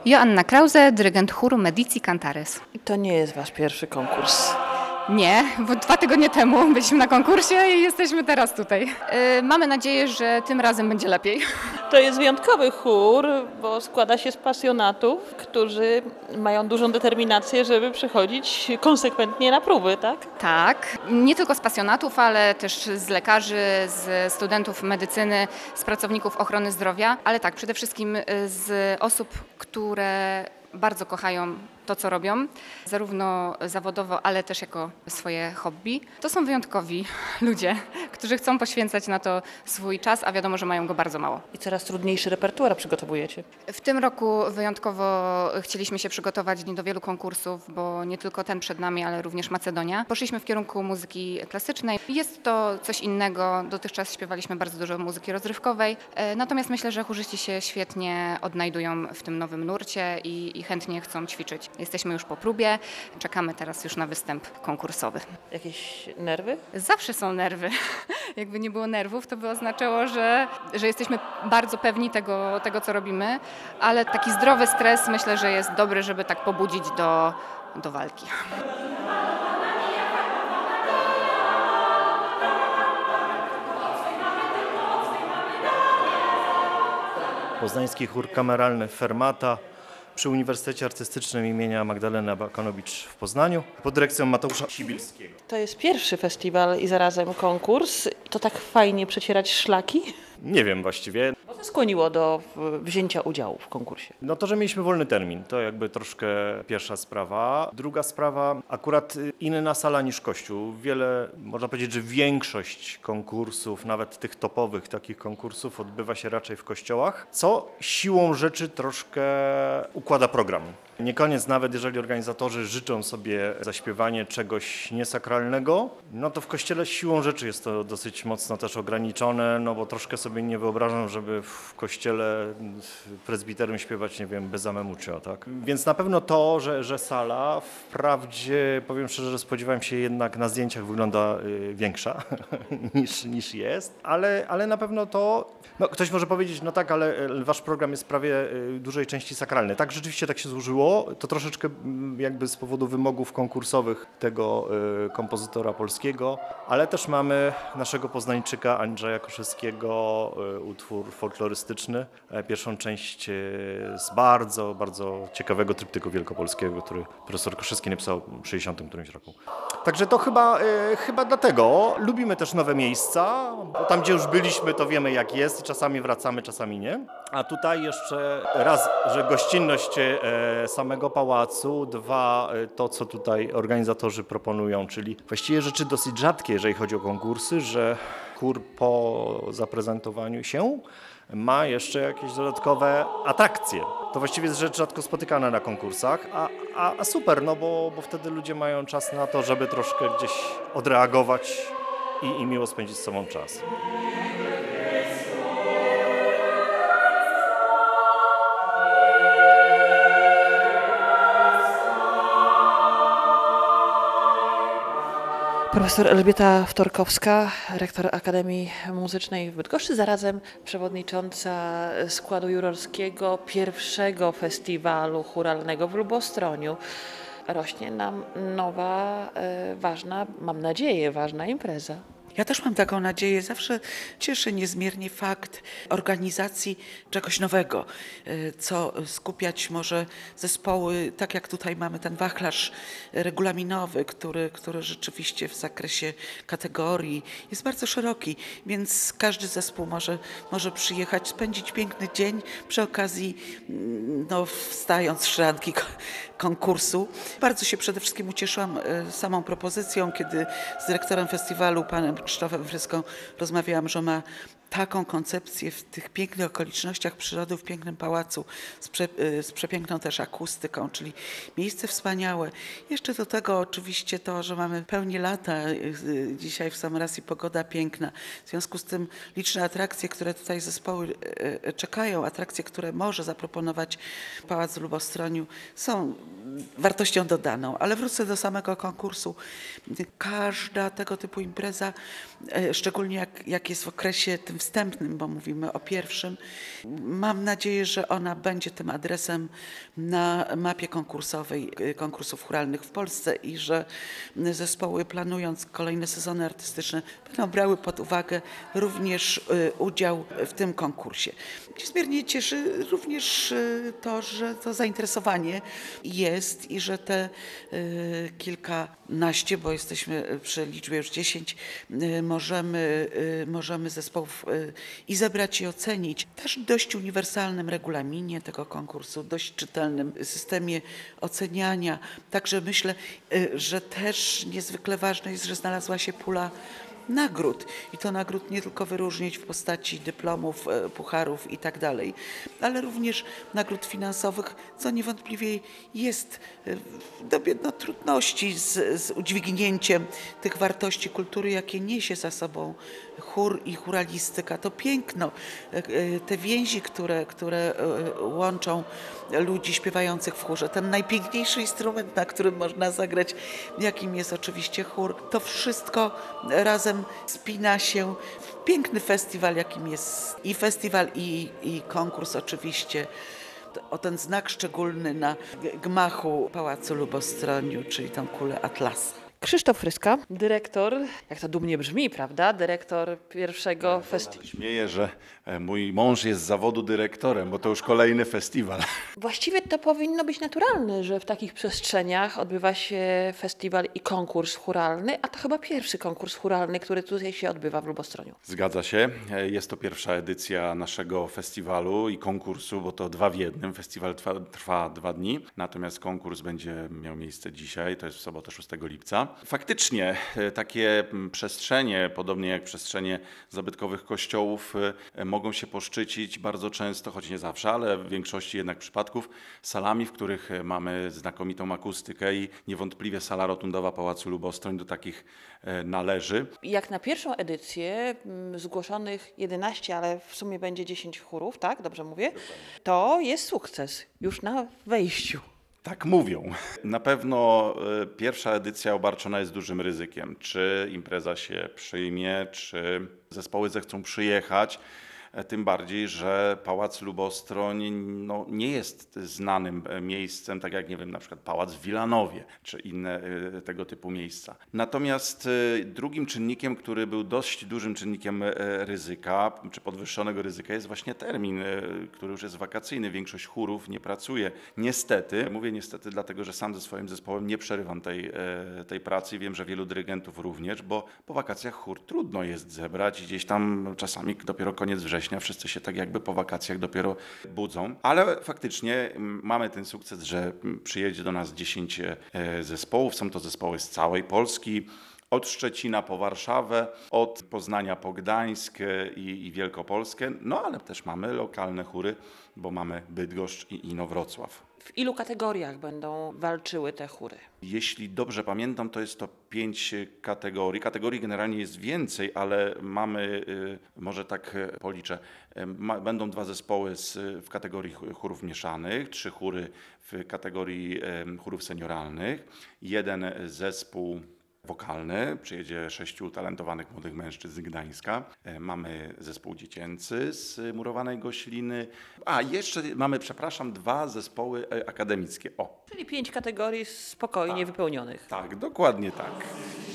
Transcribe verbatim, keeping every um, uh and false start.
Joanna Krause, dyrygent chóru Medici Cantares. I to nie jest wasz pierwszy konkurs. Nie, bo dwa tygodnie temu byliśmy na konkursie i jesteśmy teraz tutaj. Yy, mamy nadzieję, że tym razem będzie lepiej. To jest wyjątkowy chór, bo składa się z pasjonatów, którzy mają dużą determinację, żeby przychodzić konsekwentnie na próby, tak? Tak, nie tylko z pasjonatów, ale też z lekarzy, z studentów medycyny, z pracowników ochrony zdrowia, ale tak, przede wszystkim z osób, które bardzo kochają to, co robią, zarówno zawodowo, ale też jako swoje hobby. To są wyjątkowi ludzie, którzy chcą poświęcać na to swój czas, a wiadomo, że mają go bardzo mało. I coraz trudniejszy repertuar przygotowujecie. W tym roku wyjątkowo chcieliśmy się przygotować do wielu konkursów, bo nie tylko ten przed nami, ale również Macedonia. Poszliśmy w kierunku muzyki klasycznej. Jest to coś innego. Dotychczas śpiewaliśmy bardzo dużo muzyki rozrywkowej, natomiast myślę, że chórzyści się świetnie odnajdują w tym nowym nurcie i, i chętnie chcą ćwiczyć. Jesteśmy już po próbie, czekamy teraz już na występ konkursowy. Jakieś nerwy? Zawsze są nerwy. Jakby nie było nerwów, to by oznaczało, że, że jesteśmy bardzo pewni tego, tego, co robimy, ale taki zdrowy stres myślę, że jest dobry, żeby tak pobudzić do, do walki. Poznański Chór Kameralny Fermata przy Uniwersytecie Artystycznym imienia Magdaleny Abakanowicz w Poznaniu pod dyrekcją Mateusza Sibilskiego. To jest pierwszy festiwal i zarazem konkurs. To tak fajnie przecierać szlaki? Nie wiem właściwie. Co skłoniło do wzięcia udziału w konkursie? No to, że mieliśmy wolny termin, to jakby troszkę pierwsza sprawa. Druga sprawa, akurat inna sala niż Kościół. Wiele, można powiedzieć, że większość konkursów, nawet tych topowych takich konkursów odbywa się raczej w kościołach, co siłą rzeczy troszkę układa program. Nie koniec nawet, jeżeli organizatorzy życzą sobie zaśpiewanie czegoś niesakralnego, no to w kościele siłą rzeczy jest to dosyć mocno też ograniczone, no bo troszkę sobie nie wyobrażam, żeby w kościele prezbiterium śpiewać, nie wiem, bez amemucia, tak? Więc na pewno to, że, że sala, wprawdzie powiem szczerze, że spodziewałem się jednak na zdjęciach wygląda y, większa niż, niż jest, ale, ale na pewno to, no ktoś może powiedzieć, no tak, ale wasz program jest prawie y, dużej części sakralny. Tak, rzeczywiście tak się złożyło. To troszeczkę jakby z powodu wymogów konkursowych tego y, kompozytora polskiego, ale też mamy naszego Poznańczyka Andrzeja Koszewskiego, y, utwór folklorystyczny, y, pierwszą część y, z bardzo, bardzo ciekawego tryptyku wielkopolskiego, który profesor Koszewski napisał w sześćdziesiątym którymś roku. Także to chyba, y, chyba dlatego. Lubimy też nowe miejsca, bo tam gdzie już byliśmy, to wiemy jak jest i czasami wracamy, czasami nie. A tutaj jeszcze raz, że gościnność y, samego pałacu, dwa, to co tutaj organizatorzy proponują, czyli właściwie rzeczy dosyć rzadkie, jeżeli chodzi o konkursy, że chór po zaprezentowaniu się ma jeszcze jakieś dodatkowe atrakcje. To właściwie jest rzecz rzadko spotykana na konkursach, a, a, a super, no bo, bo wtedy ludzie mają czas na to, żeby troszkę gdzieś odreagować i, i miło spędzić z sobą czas. Profesor Elżbieta Wtorkowska, rektor Akademii Muzycznej w Bydgoszczy, zarazem przewodnicząca składu jurorskiego pierwszego festiwalu chóralnego w Lubostroniu. Rośnie nam nowa, ważna, mam nadzieję, ważna impreza. Ja też mam taką nadzieję. Zawsze cieszy niezmiernie fakt organizacji czegoś nowego, co skupiać może zespoły, tak jak tutaj mamy ten wachlarz regulaminowy, który, który rzeczywiście w zakresie kategorii jest bardzo szeroki, więc każdy zespół może, może przyjechać, spędzić piękny dzień przy okazji, no, wstając z szranki konkursu. Bardzo się przede wszystkim ucieszyłam samą propozycją, kiedy z dyrektorem festiwalu, panem Krzysztofem Fryską, rozmawiałam, że ma taką koncepcję w tych pięknych okolicznościach przyrody, w pięknym pałacu, z, prze, z przepiękną też akustyką, czyli miejsce wspaniałe. Jeszcze do tego oczywiście to, że mamy pełnię lata, dzisiaj w sam raz i pogoda piękna. W związku z tym liczne atrakcje, które tutaj zespoły czekają, atrakcje, które może zaproponować Pałac w Lubostroniu, są wartością dodaną. Ale wrócę do samego konkursu. Każda tego typu impreza, szczególnie jak, jak jest w okresie tym takim wstępnym, bo mówimy o pierwszym. Mam nadzieję, że ona będzie tym adresem na mapie konkursowej konkursów chóralnych w Polsce i że zespoły, planując kolejne sezony artystyczne, będą brały pod uwagę również udział w tym konkursie. Niezmiernie cieszy również to, że to zainteresowanie jest i że te kilkanaście, bo jesteśmy przy liczbie już dziesięć, możemy, możemy zespołów i zebrać i ocenić. Też w dość uniwersalnym regulaminie tego konkursu, dość czytelnym systemie oceniania. Także myślę, że też niezwykle ważne jest, że znalazła się pula nagród. I to nagród nie tylko wyróżnić w postaci dyplomów, pucharów i tak dalej, ale również nagród finansowych, co niewątpliwie jest w dobie no, trudności z, z udźwignięciem tych wartości kultury, jakie niesie za sobą chór i chóralistyka. To piękno, te więzi, które, które łączą ludzi śpiewających w chórze. Ten najpiękniejszy instrument, na którym można zagrać, jakim jest oczywiście chór. To wszystko razem spina się w piękny festiwal, jakim jest i festiwal, i, i konkurs oczywiście. O ten znak szczególny na gmachu Pałacu Lubostroniu, czyli tą kulę Atlasa. Krzysztof Fryska, dyrektor, jak to dumnie brzmi, prawda? Dyrektor pierwszego festiwalu. Śmieję, że mój mąż jest z zawodu dyrektorem, bo to już kolejny festiwal. Właściwie to powinno być naturalne, że w takich przestrzeniach odbywa się festiwal i konkurs chóralny, a to chyba pierwszy konkurs chóralny, który tutaj się odbywa w Lubostroniu. Zgadza się. Jest to pierwsza edycja naszego festiwalu i konkursu, bo to dwa w jednym. Festiwal trwa, trwa dwa dni, natomiast konkurs będzie miał miejsce dzisiaj, to jest w sobotę szóstego lipca. Faktycznie takie przestrzenie, podobnie jak przestrzenie zabytkowych kościołów, mogą się poszczycić bardzo często, choć nie zawsze, ale w większości jednak przypadków, salami, w których mamy znakomitą akustykę i niewątpliwie sala rotundowa Pałacu Lubostroń do takich należy. Jak na pierwszą edycję zgłoszonych jedenaście, ale w sumie będzie dziesięć chórów, tak? Dobrze mówię? To jest sukces już na wejściu. Tak mówią. Na pewno y, pierwsza edycja obarczona jest dużym ryzykiem. Czy impreza się przyjmie, czy zespoły zechcą przyjechać. Tym bardziej, że Pałac Lubostroń no, nie jest znanym miejscem, tak jak nie wiem, na przykład Pałac w Wilanowie, czy inne y, tego typu miejsca. Natomiast y, drugim czynnikiem, który był dość dużym czynnikiem y, ryzyka, czy podwyższonego ryzyka, jest właśnie termin, y, który już jest wakacyjny. Większość chórów nie pracuje. Niestety, mówię niestety dlatego, że sam ze swoim zespołem nie przerywam tej, y, tej pracy i wiem, że wielu dyrygentów również, bo po wakacjach chór trudno jest zebrać i gdzieś tam czasami dopiero koniec września wszyscy się tak jakby po wakacjach dopiero budzą, ale faktycznie mamy ten sukces, że przyjedzie do nas dziesięć zespołów. Są to zespoły z całej Polski, od Szczecina po Warszawę, od Poznania po Gdańsk i, i Wielkopolskę, no ale też mamy lokalne chóry, bo mamy Bydgoszcz i Inowrocław. W ilu kategoriach będą walczyły te chóry? Jeśli dobrze pamiętam, to jest to pięć kategorii. Kategorii generalnie jest więcej, ale mamy, może tak policzę, będą dwa zespoły z, w kategorii chórów mieszanych, trzy chóry w kategorii chórów senioralnych, jeden zespół wokalny, przyjedzie sześciu utalentowanych młodych mężczyzn z Gdańska. Mamy zespół dziecięcy z Murowanej Gośliny. A, jeszcze mamy, przepraszam, dwa zespoły akademickie. O. Czyli pięć kategorii spokojnie Tak. wypełnionych. Tak, dokładnie tak.